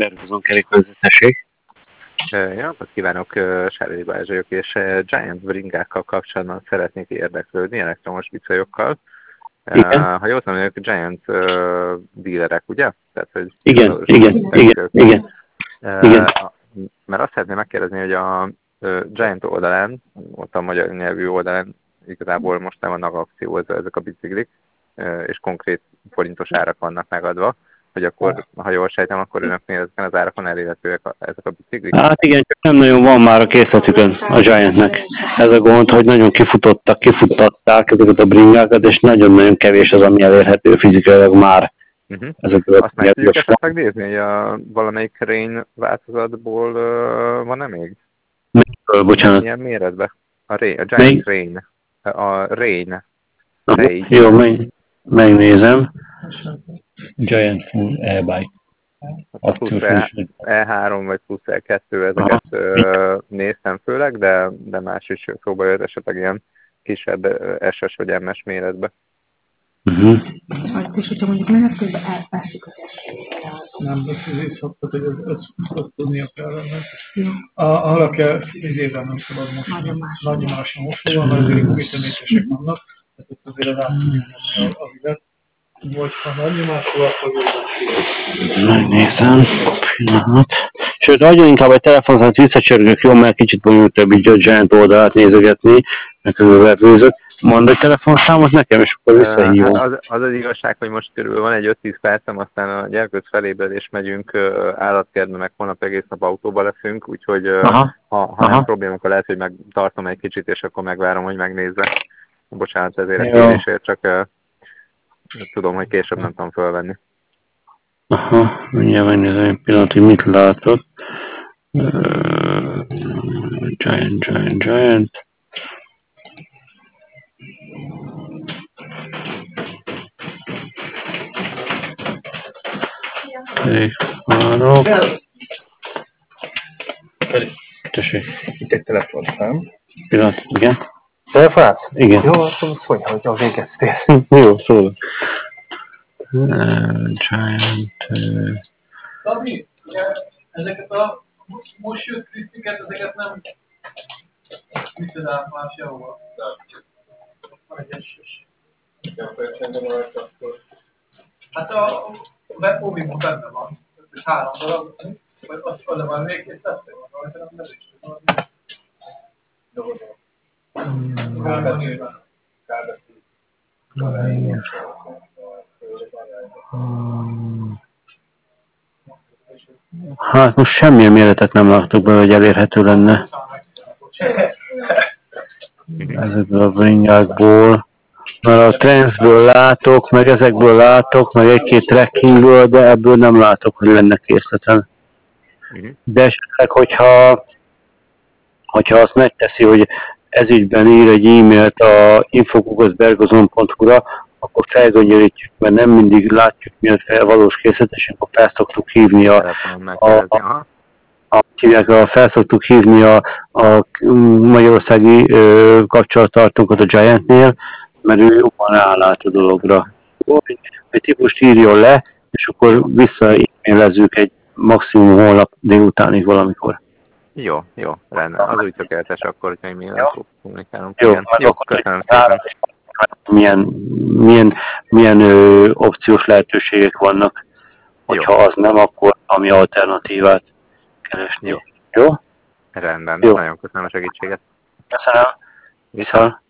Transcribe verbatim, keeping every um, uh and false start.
Bergozon kerékvezetesség. Jó napot kívánok, Sárhelyi Balázs vagyok, és Giant bringákkal kapcsolatban szeretnék érdeklődni, elektromos bicajyokkal. Igen. Ha jól tudom, ők Giant uh, dílerek, ugye? Tehát, hogy igen, igen, igen, igen, uh, igen. Mert azt szeretném megkérdezni, hogy a uh, Giant oldalán, ott a magyar nyelvű oldalán igazából most nem vannak akciózva ezek a biciklik, uh, és konkrét forintos árak vannak megadva, hogy akkor, ha jól sejtem, akkor önöknél ezeken az árakon elérhetőek ezek a biciklik? Hát igen, csak nem nagyon van már a készletükön a Giantnek. Ez a gond, hogy nagyon kifutottak, kifuttatták ezeket a bringákat, és nagyon-nagyon kevés az, ami elérhető fizikailag már. Uh-huh. Ezekből Azt meg tudjuk esetleg nézni, hogy a valamelyik Rain változatból uh, van-e még? Melyikről, bocsánat? Milyen méretben? A, Rain, a Giant Rain. A Rain. Rain. Jó, meg, megnézem. Giant Full E-Bike. Plusz E három vagy plusz E kettő, ezeket uh, néztem főleg, de, de más is szóba jött esetleg ilyen kisebb es es vagy em es méretbe. Uh-huh. És hogyha mondjuk menet közben elveszik az esőt. Nem, de ez így szoktak, hogy ez, ez szokott tudnia kell. Arra kell, izében nem szabad most. Nagyon más. Nagyon más a mosóval, mert azért gumitömítések vannak, tehát ott azért át tudja nyomni a, a vizet. Vagy ha nagy nyomásról, akkor jobban. Megnézem. Pillanat. Sőt, nagyon inkább egy telefonszát visszacsörgök, jó, mert kicsit bonyolultabb így a Giant oldalát nézegetni, meg közülvevőzök. Mondd egy telefonszámot nekem, és akkor visszahívom. Hát az, az az igazság, hogy most körülbelül van egy öt-tíz percem, aztán a gyerkőc felébred, és megyünk állatkertbe, meg holnap egész nap autóba leszünk, úgyhogy aha, ha, ha nem probléma, akkor lehet, hogy megtartom egy kicsit, és akkor megvárom, hogy megnézze. Bocsánat ezért a kérésért, csak uh, tudom, hogy később nem tudom fölvenni. Aha, mindjárt megnézem egy pillanat, hogy mit látok. Uh, giant, giant, giant. Kerékpárok. Tessék. Itt egy telefonszám. Pillanat, igen. Telefonálsz? Igen. Jó, akkor szólj, hogy a végeztél. Jó, szól. Uh, giant... Uh... Szabi, ezeket a most jött krisztiket, ezeket nem viszed át más sehova. Van egy es-es. Hát a webmóbimon benne van. Három darab. Vagy azt oda van még két tetsző van rajta, nem nem is tudom. Hát most semmilyen méretet nem láttok be, hogy elérhető lenne. Ezekből a bringákból. Mert a Trendsből látok, meg ezekből látok, meg egy-két trekkingből, de ebből nem látok, hogy lenne készletem. De esetleg, hogyha, hogyha azt megteszi, hogy ezügyben ír egy e-mailt a info kukac bergozon pont hu-ra, akkor felgöngyölítjük, mert nem mindig látjuk, miért fel valós készlet, és akkor fel szoktuk hívni a, a, a, a, a fel szoktuk hívni a, a magyarországi ö, kapcsolattartónkat a Giantnél, mert ő jobban rálát a dologra. Egy típust írjon le, és akkor vissza-e-mailezzük egy maximum holnap délutánig valamikor. Jó, jó, rendben. Az úgy tökéletes akkor, hogy még mindent kommunikálunk. Jó, jó, köszönöm szépen. Milyen, milyen, milyen ö, opciós lehetőségek vannak, hogyha az nem, akkor ami alternatívát keresni. Jó? Jó? Rendben, jó. Nagyon köszönöm a segítséget. Köszönöm. Viszont.